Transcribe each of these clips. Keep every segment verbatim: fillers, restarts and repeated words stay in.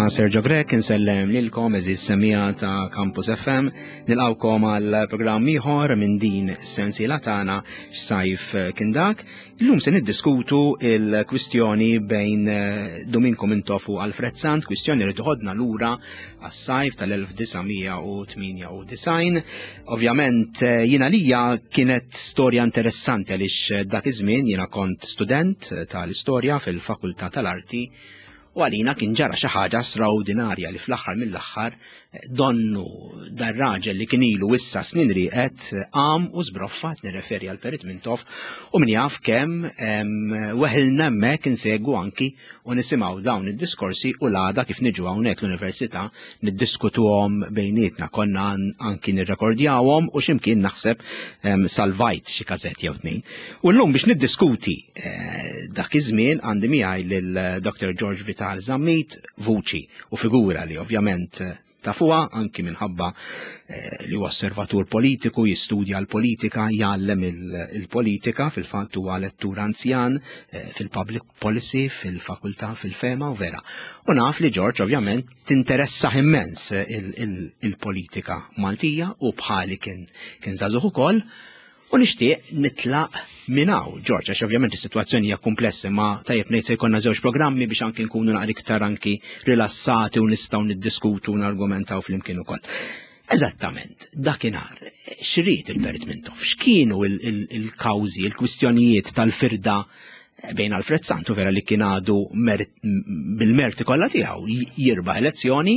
ma' Sergio Grek, insellem lilkom eżis semija ta' Campus F M, nilqawkom għal programm ieħor minn din is-sensiela tagħna x'sajf kien dak. Illum se niddiskutu il-kwistjoni bejn Dominko Mintoff u Alfred Sant, kwistjoni li toħodna lura għas-sajf tal-elf tisgħomija u tminja u disgħin. Ovvjament jiena lija kienet storja interessanti għaliex dak iż-żmien jiena kont student tal-istorja fil-Fakultà tal-Arti u għalina kien ġara xi ħaġa straordinarja li fl-aħħar mill-aħħar donnu dar raġel li kien ilu issa snin rieqed qam u żbroffat nirreferi għal Perit Mintoff u min jaf kemm weħilna hemmhekk insegwu anki u nisimgħu dawn id-diskorsi u l-għada kif niġu hawnhekk l-Università niddiskutuhom bejnietna konna anki nirrekordjawhom u x'imkien naħseb salvajt xi każett jew tnejn. U llum biex niddiskuti dak iż-żmien għandi miegħi lil Doctor George Vital Zammit, vuċi u figura li ovvjament tafuha anki minħabba li huwa osservatur politiku, jistudja l-politika, jgħallem il-politika, fil-fatt huwa lettur anzjan fil-public policy, fil-fakultà fil-fema u vera. U naf li George ovvjament tinteressa immens il-politika Maltija u bħali kien kien żagħżugħ ukoll. U nixtieq nitlaq minn hawn, George, għax ovvjament is-sitwazzjoni hija komplessa ma tajjeb ngħid se jkollna żewġ programmi biex anke nkunu naqra iktar anki rilassati u nistgħu niddiskutu u nargumentaw flimkien ukoll. Eżattament, dakinhar, x'rid il-Perit Mintoff, x'kienu il-kawżi, il-kwistjonijiet tal-firda bejn Alfred Sant u vera li kien għadu bil-merti kollha tiegħu jirba' elezzjoni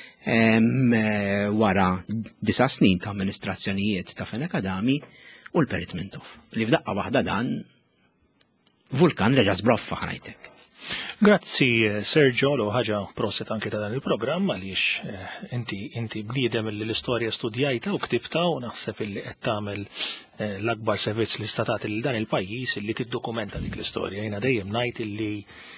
wara disa' snin ta' amministrazzjonijiet ta' Fenekadami u l-Perit Mintoff. Li f'daqqa waħda dan vulkan reġa' żbroffa ħanajtek. Grazzi Sergio, l ħaġa proset anke ta' dan il-programm għaliex inti inti bniedem li l-istorja studjajta u ktibta u naħseb illi qed tagħmel l-akbar servizz li statat lil dan il-pajjiż illi tiddokumenta dik l-istorja. Jiena dejjem ngħid illi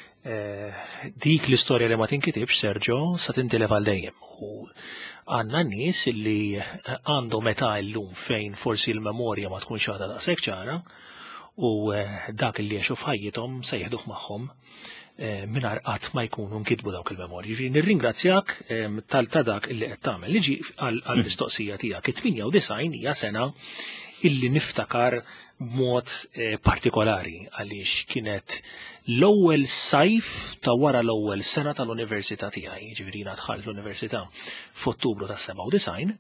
dik l-istorja li ma tinkitibx Sergio sa tintilef għal dejjem. Għanna nies li għandu meta llum fejn forsi l-memorja ma tkunx għadha daqshekk ċara u dak li jgħixu f'ħajjithom se jieħduh magħhom mingħajr qatt ma jkunu nkitbu dawk il-memorji. Ġifieri nirringrazzjak tal ta' dak illi qed tagħmel. Niġi għall-mistoqsija tiegħek. it-tminja u disgħin hija sena illi niftakar b'mod partikolari għaliex kienet l-ewwel sajf ta' wara l-ewwel sena tal-università tiegħi, ġifieri jiena dħalt l-università f'Ottubru tas-seba' u disgħin,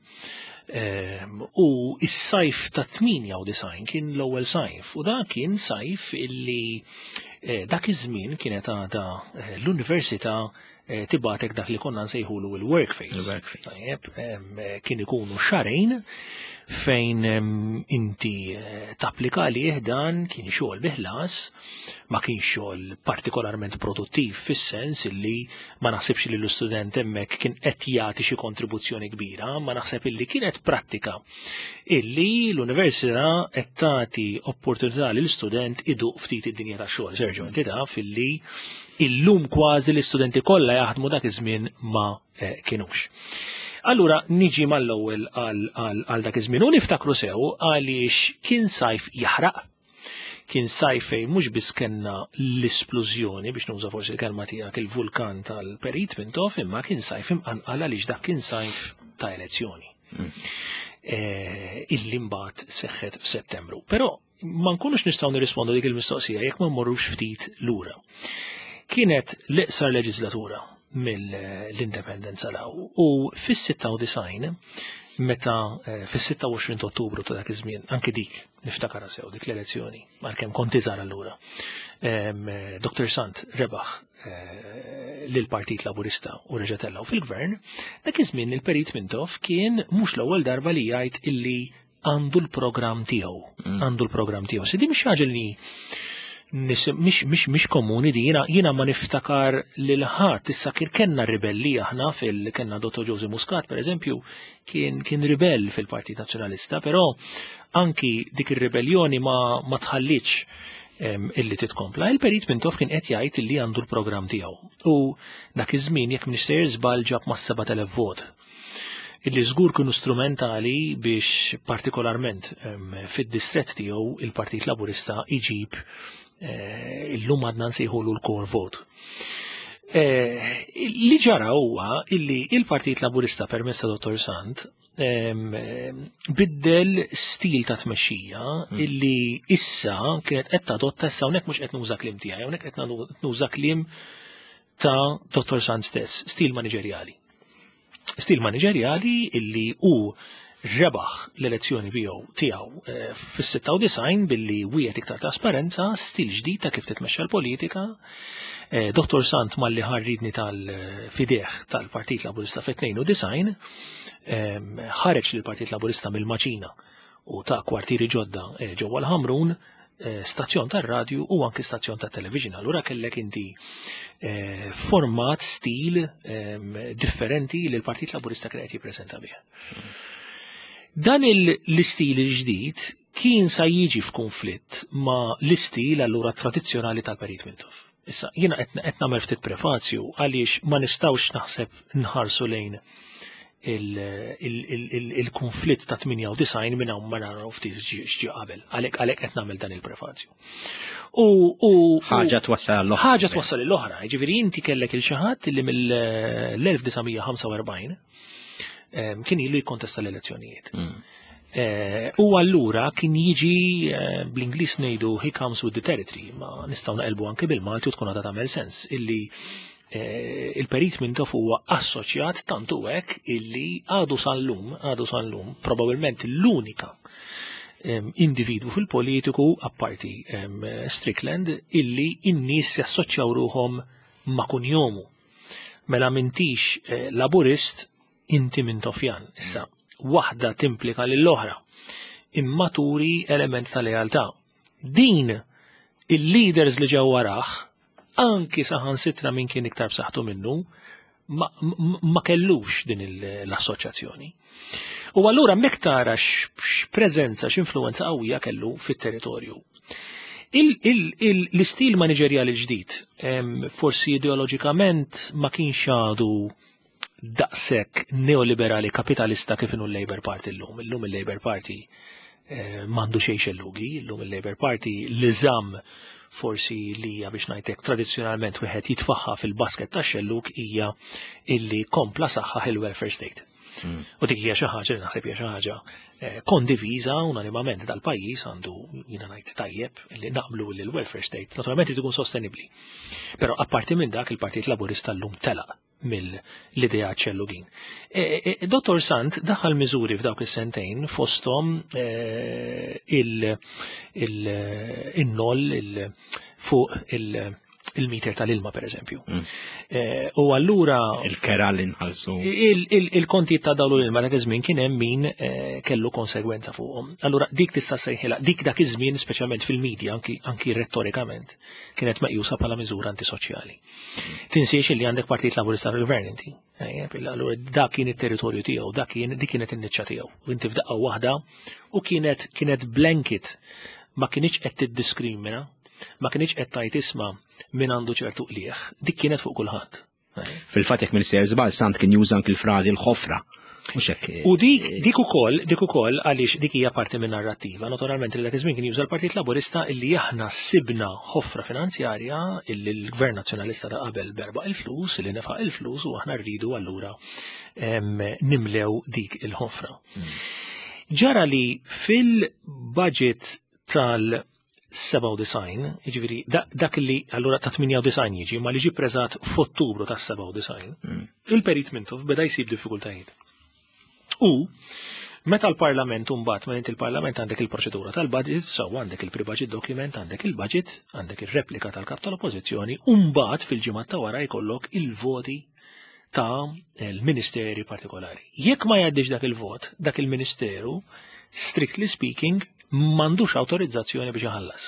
u s-sajf ta' tminja u disgħin kien l-ewwel sajf u dak kien sajf illi dak iż-żmien kienet għadha l-università tibatek dak li konna nsejħulu il-work phase. Kien ikunu xarejn fejn inti tapplika li dan kien xogħol biħlas, ma kien xogħol partikolarment produttiv fis-sens illi ma naħsibx li l-istudent hemmhekk kien qed jagħti xi kontribuzzjoni kbira, ma naħseb illi kienet prattika illi l-università qed tagħti opportunità lil student iduq ftit id-dinja tax-xogħol. Sergio, inti taf illi illum kważi l-istudenti kollha jaħdmu dak iż-żmien ma kienux. Allura niġi mal-ewwel għal dak iż-żmien u niftakru sew għaliex kien sajf jaħraq. Kien sajf fejn mhux biss kellna l-isplużjoni biex nuża forsi l-kelma tiegħek il-vulkan tal-Perit Mintoff, imma kien sajf imqanqal għaliex dak kien sajf ta' elezzjoni. Illi mbagħad seħħet f'Settembru. Però ma nkunux nistgħu nirrispondu dik il-mistoqsija jekk ma mmorrux ftit lura. Kienet l-iqsar leġislatura mill-indipendenza law u fis-sitta u disgħin meta fis-sitta u għoxrin ta' Ottubru ta' dak iż-żmien anke dik niftakar sew dik l-elezzjoni għalkemm kont iżgħar allura. Doktor Sant rebaħ lill-Partit Laburista u reġa' tellaw fil-gvern, dak iż-żmien il-Perit Mintoff kien mhux l-ewwel darba li jgħid illi għandu l-programm tiegħu, għandu l-programm tiegħu. Se di mhix ħaġa li Mhix komuni di jiena ma niftakar lil ħadd issa kien kellna ribellija aħna fil kellna Dottor Joseph Muscat pereżempju kien kien ribell fil-Partit Nazzjonalista, però anki dik ir-ribellioni ma ma tħallitx illi titkompla. Il-Perit Mintoff kien qed jgħid illi għandu l-programm tiegħu. U dak iż-żmien jekk m'iniex sejjer żball ġab ma' seba' telef vot. Illi żgur kienu strumentali biex partikolarment fid-distrett tiegħu il-Partit Laburista iġib illum għadna nsejħulu l-core vote. Li ġara huwa illi il-Partit Laburista permezz ta' Dottor Sant biddel stil ta' tmexxija illi issa kienet qed tadotta issa hawnhekk mhux qed nuża kliem tiegħi, hawnhekk qed nuża kliem ta' Dottor Sant stess, stil maniġerjali. Stil maniġerjali illi hu rebaħ l-elezzjoni tiegħu fis-sitta u design billi wieħed iktar trasparenza, stil ġdid ta' kif titmexxa l-politika. Dottor Sant malli ħarridni tal-fideħ tal-Partit Laburista fit-tnejn u design ħareġ lill-Partit Laburista mill-Maċina u ta' kwartieri ġodda ġewwa l-Ħamrun stazzjon tar-radju u anke stazzjon tat-television. Allura kellek inti format stil differenti li l-Partit Laburista kien qed jippreżenta bih. Dan l-istil il-ġdid kien sa jiġi f'konflitt ma' l-istil allura tradizzjonali tal-Perit Mintoff. Issa, jiena qed nagħmel ftit prefazju għaliex ma nistgħux naħseb nħarsu lejn il-konflitt ta' tminja u design minn hawn ma naraw ftit x'ġie qabel. Għalhekk għalhekk qed nagħmel dan il-prefazju. U ħaġa twassal l-oħra. Ħaġa twassal l-oħra. Jiġifieri inti kellek il xi ħadd li mill-elf tisa' ħamsa u erbgħin kien ilu jikkontesta l-elezzjonijiet. U allura kien jiġi bl-Ingliż ngħidu he comes with the territory, ma nistgħu naqelbu anke bil-Malti u tkun għadha tagħmel sens illi il-Perit Mintoff huwa assoċjat tantu hekk illi għadu sal-lum, għadu sal-lum, probabbilment l-unika individwu fil-politiku apparti Strickland illi in-nies jassoċjaw ruhom ma' kunjomu. Mela m'intix laburist inti Mintoffjan. Issa waħda timplika lill-oħra imma turi element ta' lealtà. Din il-leaders li ġew waraħ anki saħansitra min kien iktar b'saħħtu minnu ma kellux din l-assoċjazzjoni. U allura mek tara x'preżenza x'influwenza qawwija kellu fit-territorju. L-istil maniġerjali ġdid forsi ideoloġikament ma kienx għadu daqshekk neoliberali kapitalista kif inhu l-Labour Party llum. Illum il-Labour Party m'għandu xejn xellugi, illum il-Labour Party li żamm forsi li hija biex ngħidlek tradizzjonalment wieħed jitfaħħa fil-basket tax-xellug hija illi kompla saħħaħ il-welfare state. U dik hija xi ħaġa li naħseb hija xi ħaġa kondiviża unanimament dal-pajjiż għandu jiena ngħid tajjeb li naqblu li l-welfare state naturalment irid ikun sostenibbli. Però apparti minn dak il-Partit Laburista llum telaq mill-idea ċellugin. Dottor Sant daħal miżuri f'dawk is-sentejn fosthom il-noll fuq il-meter tal-ilma pereżempju. U allura il-kera li nħallsu. Il-kontijiet ta' dawlu l-ilma dak iż-żmien kien hemm min kellu konsegwenza fuqhom. Allura dik tista' sejħilha dik dak iż-żmien speċjalment fil-medja anki rettorikament kienet meqjusa bħala miżura antisoċjali. Tinsiex li għandek Partit Laburista fil-Gvern inti. Allura dak kien it-territorju tiegħu, dak kien dik kienet in-niċċa tiegħu. U inti f'daqqa waħda u kienet kienet blanket ma kienx qed tiddiskrimina, ma kienx qed tgħid isma' min għandu ċertu qlieħ, dik kienet fuq kulħadd. Fil-fatt jekk Minister żball Sant kien juża anke l-frażi l-ħofra. U dik dik ukoll dik ukoll għaliex dik hija parti minn narrattiva. Naturalment li dak iż-żmien kien juża l-Partit Laburista illi aħna sibna ħofra finanzjarja illi l-Gvern Nazzjonalista ta' qabel berba' il-flus, illi nefaq il-flus u aħna rridu allura nimlew dik il-ħofra. Ġara li fil-budget tal- seba' u design, jiġifieri dak li allura ta' tminja u design jiġi ma li ġie preżat f'Ottubru tas seba' u design, il-Perit Mintoff beda jsib diffikultajiet. U meta l-Parlament mbagħad meta il-Parlament għandek il-proċedura tal-budget, sew għandek il-pre-budget document, għandek il-budget, għandek ir-replika tal-kap tal-Oppożizzjoni, u mbagħad fil-ġimgħat ta' wara jkollok il-voti ta' l-ministeri partikolari. Jekk ma jgħaddix dak il-vot, dak il-ministeru, strictly speaking, m'għandux awtorizzazzjoni biex iħallas.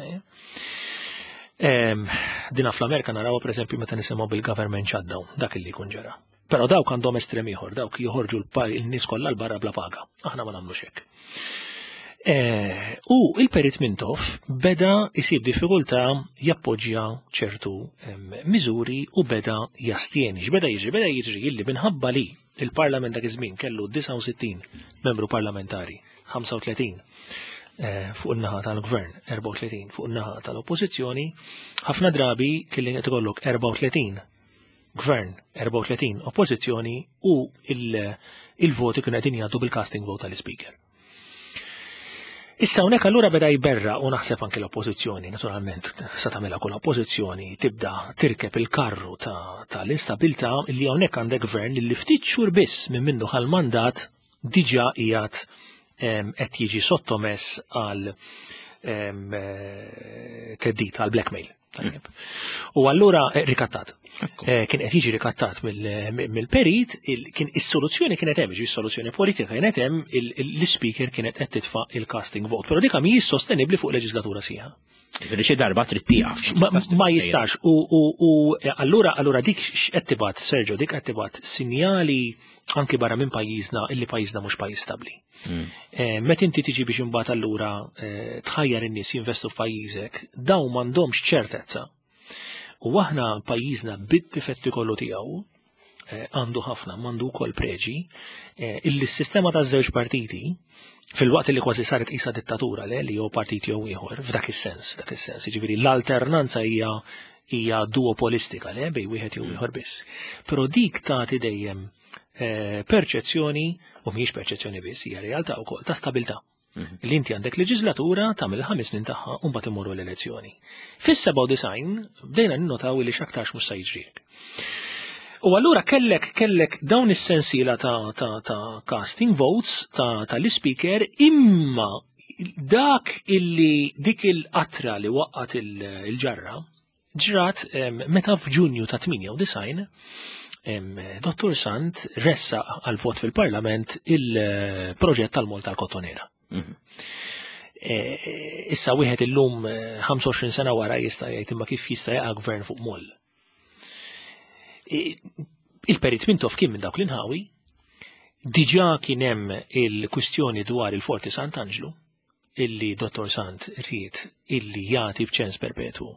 Dina fl-Amerika narawha pereżempju meta nisimgħu bil-government shutdown, dak illi jkun ġara. Però dawk għandhom estrem ieħor, dawk joħorġu l-nies kollha l-barra bla paga. Aħna ma nagħmlux hekk. U il-Perit Mintoff beda jsib diffikultà jappoġġja ċertu miżuri u beda jastieni. X'beda jiġri? Beda jiġri illi minħabba li il-Parlament dak iż-żmien kellu disa' u sittin membru parlamentari, ħamsa u tletin fuq in-naħa tal-Gvern, erba' u tletin fuq in-naħa tal-Oppożizzjoni, ħafna drabi kelli qed ikollok erba' u tletin gvern erba' u tletin oppożizzjoni u il-voti kienu qegħdin jgħaddu bil-casting vote tal-Speaker. Issa hawnhekk allura beda jberra u naħseb anke l-oppożizzjoni, naturalment sa tagħmilha kull oppożizzjoni tibda tirkeb il-karru tal-instabilità li hawnhekk għandek gvern li ftit xhur biss minn minnu ħal-mandat diġà qiegħed qed jiġi sottomess għal teddit għal blackmail. U allura rikattat. Kien qed jiġi rikattat mill-perit, kien is-soluzzjoni kienet hemm, is-soluzzjoni politika kienet hemm l-Speaker kienet qed titfa' il-casting vote. Però dik mhijiex sostenibbli fuq leġislatura sieħa. Ġifieri xi darba trid tieqaf. Ma jistax. U allura allura dik x'qed tibgħat Sergio, dik qed tibgħat sinjali anke barra minn pajjiżna illi pajjiżna mhux pajjiż stabbli. Meta inti tiġi biex imbagħad allura tħajjar in-nies jinvestu f'pajjiżek, dawn m'għandhomx ċertezza. U aħna pajjiżna bid-difetti kollu tiegħu għandu ħafna, m'għandu wkoll preġi, illi s-sistema taż-żewġ partiti fil-waqt li kważi saret qisha dittatura le li jew partit jew ieħor f'dak is-sens, f'dak is-sens. Jiġifieri l-alternanza hija hija duopolistika le bej wieħed jew ieħor biss. Però dik tagħti dejjem perċezzjoni, u mhijiex perċezzjoni biss, hija realtà wkoll ta' stabilità. Li inti għandek leġislatura tagħmel ħames snin tagħha u mbagħad imorru l-elezzjoni. Fis-seba' u design bdejna ninnotaw li x'aktarx mhux se jiġri. U allura kellek kellek dawn is-sensiela ta' ta' ta' casting votes ta' tal-Speaker imma dak illi dik il-qatra li waqqat il-ġarra ġrat meta f'Ġunju ta' tminja u design Dottor Sant ressa għal vot fil-Parlament il-proġett tal-Mol tal-Kottonera. Issa wieħed illum ħamsa u għoxrin sena wara jista' jgħid imma kif jista' jaqa' gvern fuq Moll. Il-perit Mintoff kien minn dawk l-inħawi, diġà kien hemm il-kwistjoni dwar il-Forti Sant'Angelo, illi Dottor Sant ried illi jagħti b'ċens perpetwu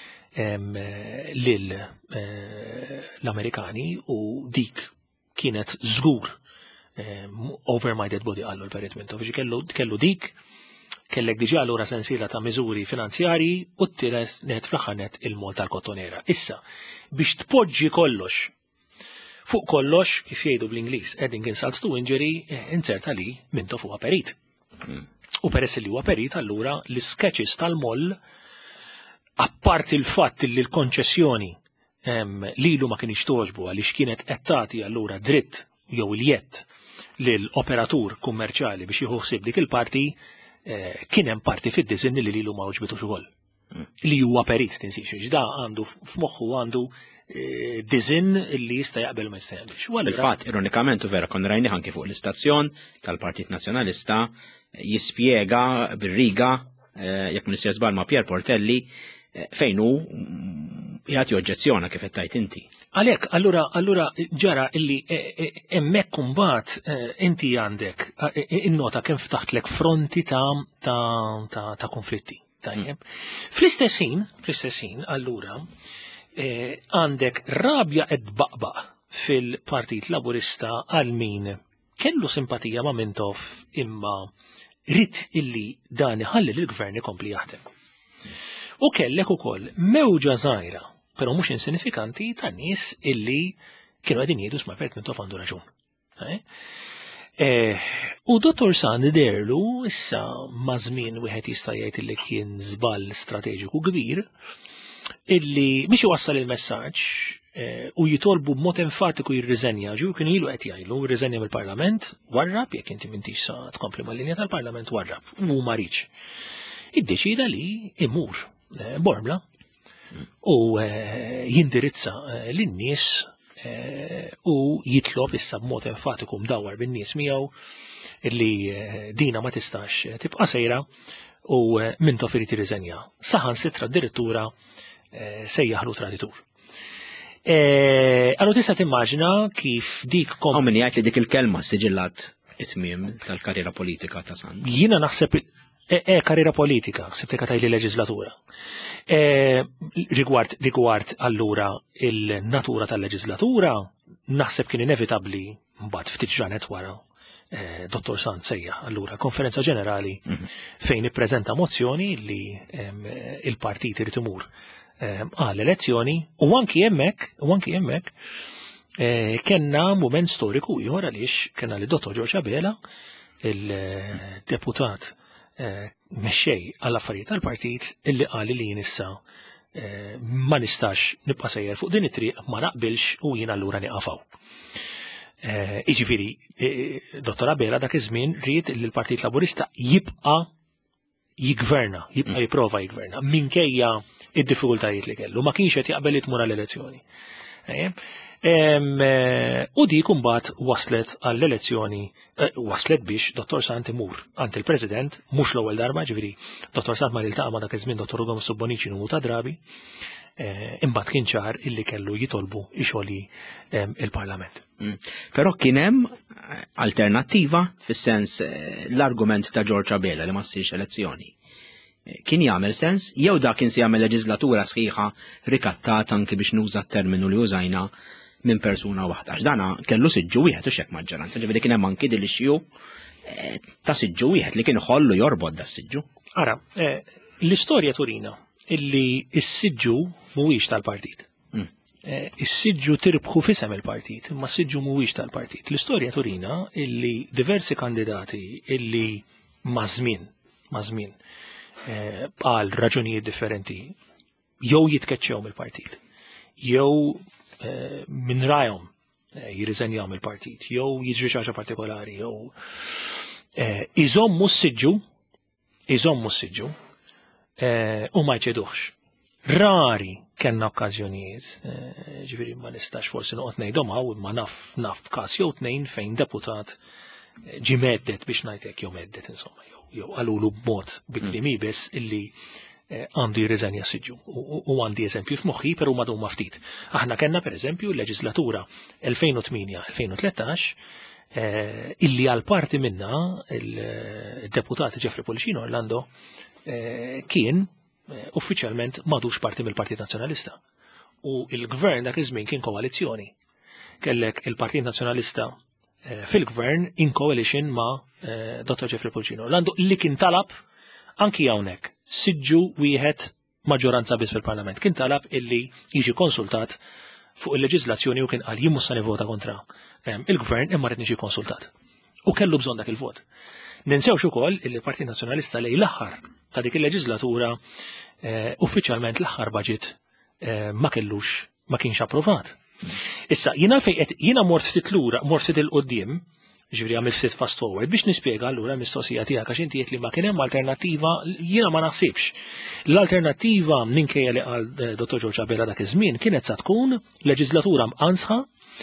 lil l-Amerikani u dik kienet żgur over my dead body għallu l-perit Mintoff. Kellu dik, kellek diġà allura sensiela ta' miżuri finanzjarji u t-tielet net fl-aħħar net il-Mol tal-Kottonera. Issa, biex tpoġġi kollox fuq kollox, kif jgħidu bl-Ingliż, adding insult to injury, inserta li Mintoff huwa perit. U peress li huwa perit, allura l-sketches tal-Moll, apparti il-fatt li l-konċessjoni lilu ma kienx toġbu għaliex kienet qed tagħti allura dritt jew il-jett lill-operatur kummerċjali biex jieħu ħsieb dik il-parti, kien hemm parti fid-diżinn li lilu ma uġbitux ukoll. Li huwa perit tinsix ġda għandu f'moħħu għandu diżinn li jista' jaqbel ma jista' jagħmilx. Il-fatt ironikament u vera konna rajnih anke fuq l-istazzjon tal-Partit Nazzjonalista jispjega bir-riga jekk ma nisja żball ma' Pier Portelli fejn hu jagħti oġġezzjona kif qed tgħid inti. Għalhekk, allura allura ġara illi hemmhekk imbagħad inti għandek innota kemm ftaħtlek fronti ta' ta' konflitti. Fl-istess ħin, fl-istess ħin, allura għandek rabja qed baqbaq fil-Partit Laburista għal min kellu simpatija ma' Mintoff imma rid illi dan iħalli l-gvern ikompli jaħdem. U kellek ukoll mewġa żgħira, però mhux insinifikanti ta' nies illi kienu qegħdin jgħidu sma' Perit Mintoff għandu raġun. U Dottor Sant derlu issa ma' żmien wieħed jista' jgħid illi kien żball strateġiku kbir illi biex iwassal il-messaġġ u jitolbu b'mod enfatiku jirriżenja ġu kien ilu qed jgħidu jirriżenja mill-Parlament warrab jekk inti m'intix sa tkompli mal-linja tal-Parlament warrab u ma rridx. Iddeċida li imur Bormla u jindirizza lin-nies u jitlob issa b'mod enfatiku mdawwar bin-nies miegħu illi dina ma tistax tibqa' sejra u Mintoff irid jirriżenja. Saħansitra d-direttura sejjaħlu traditur. Allora tista' timmaġina kif dik kom. Min jgħid li dik il-kelma siġillat it-tmiem tal-karriera politika ta' Sant. Jiena naħseb E karriera politika, sebtek għatajli leġislatura. Rigward, rigward allura il-natura tal-leġislatura, naħseb kien inevitabli mbagħad ftit ġranet wara Dottor Sant sejja allura konferenza ġenerali fejn ippreżenta mozzjoni li il-partit irid imur għal elezzjoni u anki hemmhekk u anki hemmhekk kellna mument storiku ieħor għaliex kellna li dottor George Abela, il-deputat mexxej għall-affarijiet tal-partit illi qal li jien issa ma nistax nibqa' sejjer fuq din it-triq ma naqbilx u jien allura niqafaw. Iġifieri, dottor Abela dak iż-żmien ried li l-Partit Laburista jibqa' jigverna, jibqa' jipprova jigverna minkejja id-diffikultajiet li kellu, ma kienx qed jaqbel li tmur għall-elezzjoni. U dik imbagħad waslet għall-elezzjoni, waslet biex dottor Sant imur għand il-President, mhux l-ewwel darba, ġifieri dottor Sant ma iltaqa' ma' dak iż-żmien dottor Ugo Subbonici numru ta' drabi, imbagħad kien ċar illi kellu jitolbu ixoli il-Parlament. Però kien hemm alternattiva fis-sens l-argument ta' George Abela li ma ssirx elezzjoni. Kien jagħmel sens jew dak kien se jagħmel leġislatura sħiħa rikattat anke biex nuża t-terminu li użajna minn persuna waħda. X'dana kellu siġġu wieħed u x'hekk maġġoranza, ġifieri kien hemm anki din l-ixju ta' siġġu wieħed li kien iħollu jorbod da siġġu. Ara, l-istorja turina illi s-siġġu mhuwiex tal-partit. Is-siġġu tirbħu fisem il-partit, imma s-siġġu mhuwiex tal-partit. L-istorja turina illi diversi kandidati illi ma' żmien, ma' żmien għal raġunijiet differenti jew jitkeċċew mill-partit, jew minn rajhom jirriżenjaw mill-partit, jew jiġri ħaġa partikolari, jew iżommu s-siġġu, iżommu s-siġġu u ma jċeduħx. Rari kellna okkażjonijiet, ġifieri ma nistax forsi noqgħod ngħidhom hawn imma naf naf każ jew tnejn fejn deputat ġi meddet biex ngħidlek jew meddet insomma jew jew qalulu b'mod bikli mibes illi għandu jirriżenja s-siġġu. U għandi eżempju f'moħħi però madu ma ftit. Aħna kellna pereżempju l-leġislatura elfejn u tminja elfejn u tlettax illi għal parti minna il-deputat Jeffrey Policino Orlando kien uffiċjalment madux parti mill-Partit Nazzjonalista. U il-gvern dak iż-żmien kien koalizzjoni. Kellek il-Partit Nazzjonalista fil-gvern in coalition ma' dottor Jeffrey Policino Orlando li kien talab anki hawnhekk siġġu wieħed maġġoranza biss fil-Parlament. Kien talab illi jiġi konsultat fuq il-leġiżlazzjoni u kien qal jien mhux se nivvota kontra il-gvern imma rrid niġi konsultat. U kellu bżonn dak il-vot. Ninsewx ukoll il-Partit Nazzjonalista lejn l-aħħar ta' dik il-leġiżlatura uffiċjalment l-aħħar budget ma kellux ma kienx approvat. Issa jiena fejn jiena mort ftit lura, mort ftit il-qudiem, ġifieri għamil ftit fast forward biex nispjega allura l-mistoqsija tiegħek għax inti qed li ma kien hemm alternattiva jiena ma naħsibx. L-alternattiva minkejja li qal dottor George Abela dak iż-żmien kienet sa tkun leġislatura mqansħa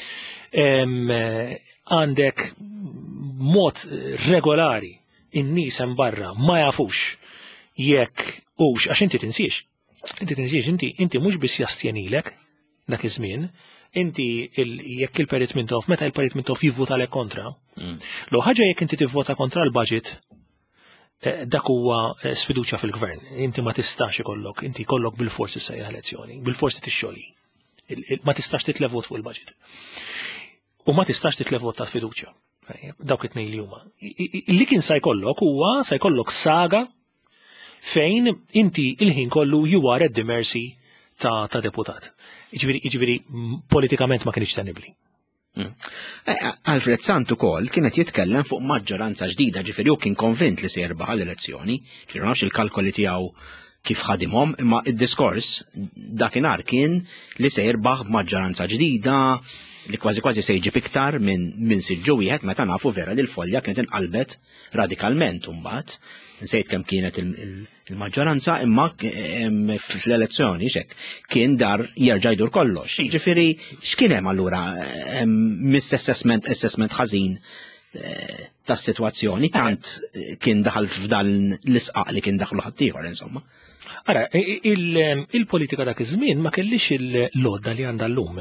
għandek mod regolari in-nies hemm barra ma jafux jekk hux għax inti tinsiex. Inti tinsiex inti inti mhux biss jastjenilek dak iż-żmien, inti jekk il-Perit Mintoff, meta il-Perit Mintoff jivvota lek kontra, lo ħaġa jekk inti tivvota kontra l-budget, dak huwa sfiduċja fil-gvern. Inti ma tistax ikollok, inti kollok bil-forsi sejja elezzjoni, bil-forsi tixxoli. Ma tistax titlev vot fuq il-budget. U ma tistax titlev vot ta' fiduċja. Dawk it-tnejn li huma. Li kien sa jkollok huwa sa jkollok saga fejn inti il-ħin kollu you are at the mercy ta' ta' deputat. Iġviri, iġviri, politikament ma kienx tenibli. Alfred Sant ukoll kienet jitkellem fuq maġġoranza ġdida, ġifieri u kien konvint li se jirbaħ l-elezzjoni, ġifieri nafx il-kalkoli tiegħu kif ħadimhom, imma id-diskors dakinhar kien li se jirbaħ b'maġġoranza ġdida li kważi kważi se jġib iktar minn min siġġu wieħed meta nafu vera li l-folja kienet inqalbet radikalment imbagħad. Nsejt kemm kienet il-maġġoranza imma fl-elezzjoni xek kien dar jerġa' jdur kollox. Ġifieri x'kien hemm allura mis-assessment assessment ħażin tas-sitwazzjoni tant kien daħal f'dan l-isqaq li kien daħlu ħaddieħor insomma. Ara, il-politika dak iż-żmien ma kellix il-lodda li għandha llum.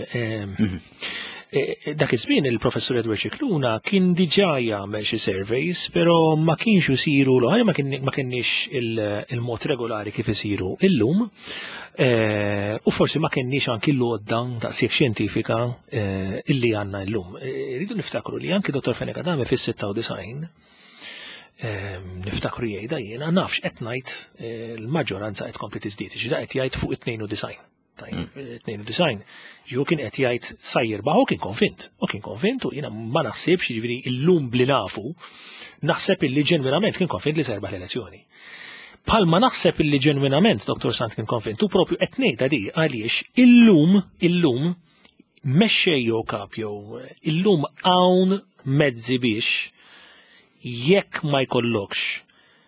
Dak iż-żmien il-professur Edward Cicluna kien diġà jagħmel xi surveys, però ma kienx isiru l ma kienx il-mod regolari kif isiru illum, u forsi ma kienx anki l-lodda taqsif xjentifika illi għandna llum. Rridu niftakru li anki dottor Fenek Adame fis-sitta u design niftakru jgħidha jiena nafx qed ngħid l-maġġoranza qed tkompli tiżdied, x'da qed jgħid fuq it-tnejn u design. tnejn u design, ġiju kien qed jgħid sajjer baħu kien konvint, u kien konvint u jiena ma naħsibx jiġifieri illum bli nafu naħseb illi ġenwinament kien konvint li se jerbaħ l-elezzjoni. Bħalma naħseb illi ġenwinament Doktor Sant kien konvint u propju qed ngħidha di għaliex illum illum mexxej jew kap jew illum hawn mezzi biex jekk ma jkollokx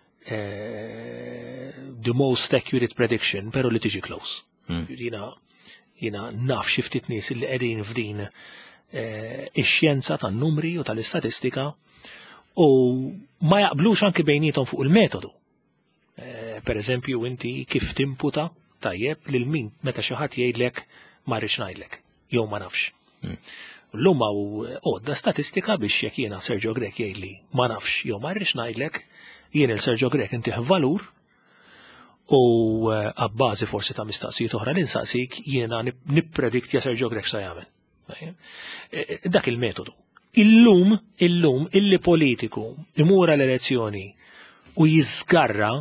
the most accurate prediction, pero li tiġi close. Jina, jina naf xi ftit nies li qegħdin f'din ix-xjenza tan-numri u tal-istatistika u ma jaqblux anke bejnietom fuq il-metodu. Per eżempju, inti kif timputa tajjeb lil min meta xi ħadd jgħidlek ma rridx ngħidlek jew ma nafx. L-lum hawn għodda statistika biex jekk jiena Sergio Grek jgħidli ma nafx jew ma rridx ngħidlek, jien il-Sergio Grek intih valur u għabbażi forsi ta' mistaqsijiet oħra li nsaqsik jiena nipprediktja Sergio Grek sa jagħmel. Dak il-metodu. Illum, illum, illi politiku imura l-elezzjoni u jiżgarra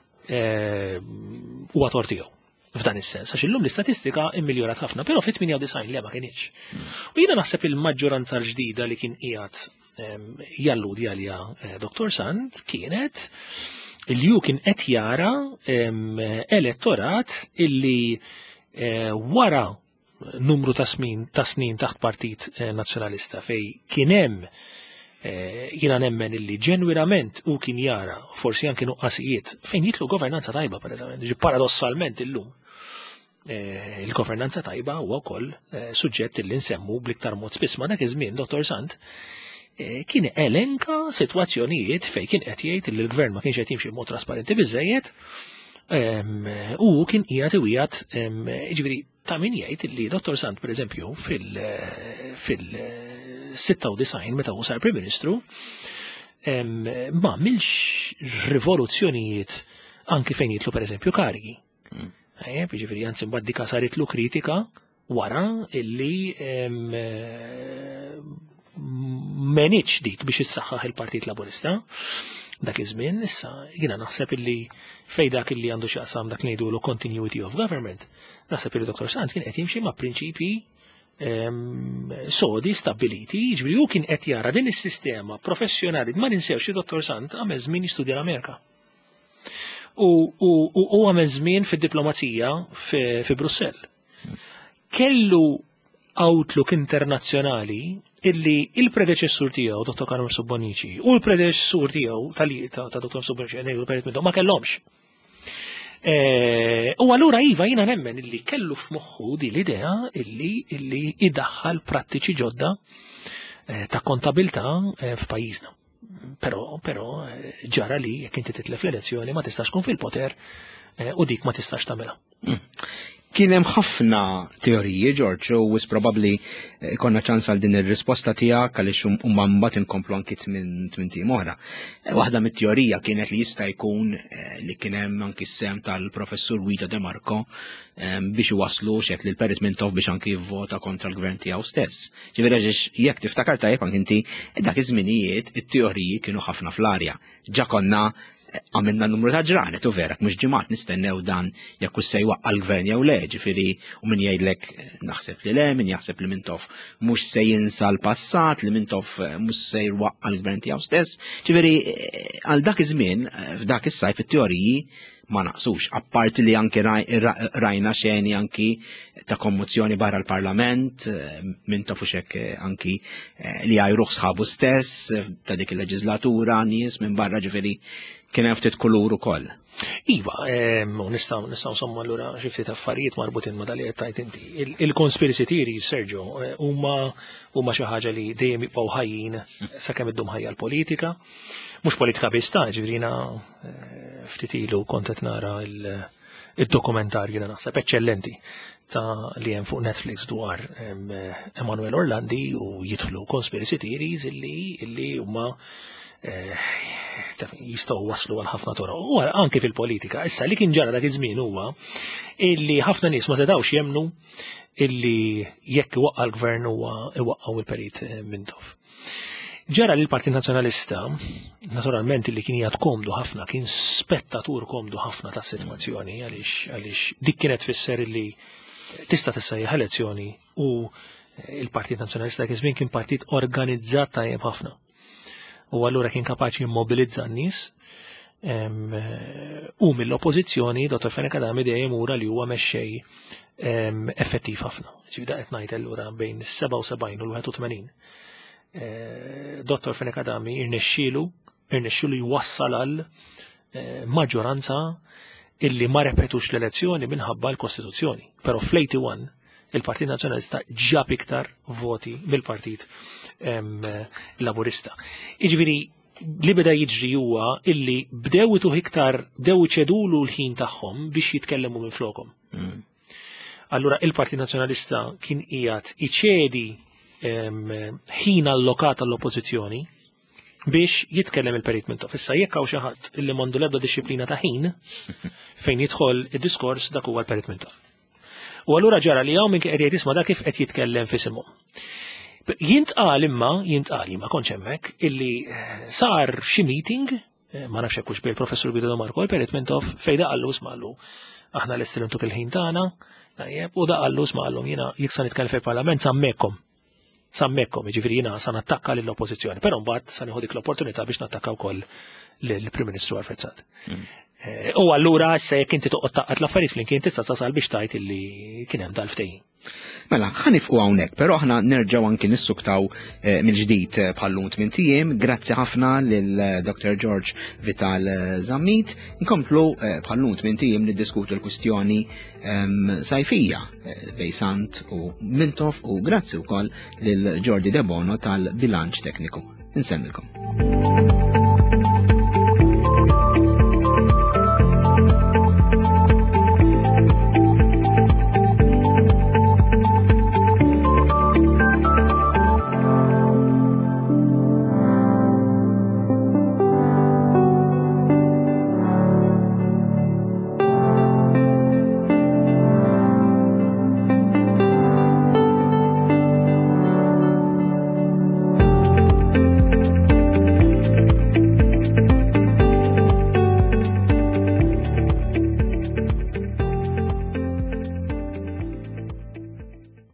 huwa tort tiegħu. F'dan is-sens, għax illum l-istatistika immiljorat ħafna, però fit-tminja u design le ma kienx. U jiena naħseb il-maġġoranza l-ġdida li kien qiegħed jalludi għalija Doktor Sant kienet illi hu kien qed jara elettorat illi wara numru ta' snin ta' snin taħt Partit Nazzjonalista fej kien hemm jiena nemmen illi ġenwinament hu kien jara forsi anke nuqqasijiet fejn jitlu governanza tajba pereżempju, ġi paradossalment illum il-governanza tajba huwa wkoll suġġett illi nsemmu bl-iktar mod spiss ma dak iż-żmien Doktor Sant kien elenka sitwazzjonijiet fejn kien qed jgħid li l-gvern ma kienx qed jimxi b'mod trasparenti biżżejjed u kien qiegħed iwieħed jiġifieri ta' min jgħid li Doktor Sant pereżempju fil fil-sitta u design meta hu sar Prim Ministru ma għamilx rivoluzzjonijiet anke fejn jitlu pereżempju karigi. Jiġifieri anzi mbagħad dik saritlu kritika wara illi menitx dik biex issaħħaħ il-Partit Laburista. Dak iż-żmien issa jiena naħseb illi fejn dak illi għandu x'aqsam dak li ngħidulu continuity of government. Naħseb illi Doktor Sant kien qed jimxi ma' prinċipji sodi stabiliti, jiġifieri hu kien qed jara din is-sistema professjonali ma ninsewx li Doktor Sant għamel żmien jistudja l-Amerika. U għamel żmien fid-diplomazija fi Brussell. Kellu outlook internazzjonali illi il-predeċessur tiegħu Doktor Carlo Subbonici u l-predeċessur tiegħu ta' Doktor Subbonici ma kellhomx. U allura iva jiena nemmen illi kellu f'moħħu di l-idea illi illi idaħħal prattiċi ġodda ta' kontabilta f'pajjiżna. Però però ġara li jekk inti titlef l-elezzjoni ma tistax tkun fil-poter u dik ma tistax tagħmilha. Kien hemm ħafna teoriji, George, u wis probabbli konna ċans għal din ir-risposta tiegħek għaliex huma mbagħad inkomplu anki minn tim oħra. Waħda mit-teorija kienet li jista' jkun li kien hemm anki s-sem tal-Professur Guido De Marco biex iwasslu xek li l-Perit Mintoff biex anki jivvota kontra l-gvern tiegħu stess. Ġifieri jekk tiftakar tajjeb anke inti dak iż-żminijiet it-teoriji kienu ħafna fl-arja. Ġa konna għamilna n-numru ta' ġranet u verak, mux ġimat nistennew dan jekk se jwaqqa l-gvern jew le, ġifieri u min jgħidlek naħseb li le, min jaħseb li Mintoff mhux se jinsa l-passat, li Mintoff mhux se jwaqqa l-gvern tiegħu stess. Ġifieri għal dak iż-żmien f'dak is-sajf it-teoriji ma naqsux, apparti li anki rajna xeni anki ta' kommozzjoni barra l-Parlament, Mintoff u xek anki li għajruħ sħabu stess ta' dik il-leġislatura, nies minn barra ġifieri kien hemm ftit kulur ukoll. Iva, nistgħu nistgħu somma allura xi ftit affarijiet marbutin ma' dalli qed tgħid inti. Il-conspiracy theories, Sergio, huma huma xi ħaġa li dejjem jibqgħu ħajjin sakemm iddum ħajja l-politika. Mhux politika biss ta' ġifieri ftit ilu kont qed nara il-dokumentarju li naħseb eċċellenti ta' li hemm fuq Netflix dwar Emanuel Orlandi u jidħlu conspiracy theories illi illi huma jistgħu waslu għal ħafna toroq. U anke fil-politika, issa li kien ġara dak iż-żmien huwa illi ħafna nies ma setgħux jemmnu illi jekk iwaqqa l-gvern huwa iwaqqgħu il-Perit Mintoff. Ġara li l-Partit Nazzjonalista, naturalment li kien jgħid komdu ħafna, kien spettatur komdu ħafna ta' situazzjoni għaliex għaliex dik kienet fisser li tista' tissejjaħ elezzjoni u il-Partit Nazzjonalista kien żmien kien partit organizzat tajjeb ħafna. U allura kien kapaċi jimmobilizza n-nies u mill-oppożizzjoni Dottor Fenek Adami dejjem ura li huwa mexxej effettiv ħafna. Ġifieri da qed ngħid allura bejn is-seba' u sebgħin u l-wieħed u tmenin. Dottor Fenek Adami irnexxielu irnexxielu jwassal għal maġġoranza illi ma repetux l-elezzjoni minħabba l-Kostituzzjoni. Però fl-eighty-one il-Partit Nazzjonalista ġab iktar voti mill-Partit Laburista. Jiġifieri li beda jiġri huwa illi bdew ituh iktar bdew iċedulu l-ħin tagħhom biex jitkellemu minn flokhom. Allura il-Partit Nazzjonalista kien qiegħed iċedi ħin allokat għall-oppożizzjoni biex jitkellem il-Perit Mintoff. Issa jekk hawn xi ħadd illi m'għandu l-ebda disciplina ta' ħin fejn jidħol id-diskors dak huwa l-Perit Mintoff. U allura ġara li hawn min qed jgħid jisma' dak kif qed jitkellem fisimhom. Jintqal imma jintqal ma kontx hemmhekk illi sar xi meeting ma nafx hekk hux bejn il-Professur Guido Marco u l-Perit Mintoff fejn daqallu smallu aħna lesti ntuk il-ħin tagħna u daqallu smallhom jiena jekk sa nitkellem fil-Parlament sammekkom. Sammekkom, jiġifieri jiena sa nattakka lill-oppożizzjoni, però mbagħad sa nieħu dik l-opportunità biex nattakka wkoll lill-Prim Ministru Arfezzat. U allura issa jekk inti toqgħod taqqat l-affarijiet flimkien tista' tasal biex tgħid illi kien hemm dal-ftehim. Mela, ħanifqu hawnhekk, però aħna nerġgħu anki nissuktaw mill-ġdid bħallum tmien tiem. Grazzi ħafna lil Doctor George Vital Zammit. Nkomplu bħallum tmien tiem niddiskutu l-kwistjoni sajfija bejn Sant u Mintoff u grazzi wkoll lil Jordi De Bono tal-bilanċ tekniku. Insemmilkom.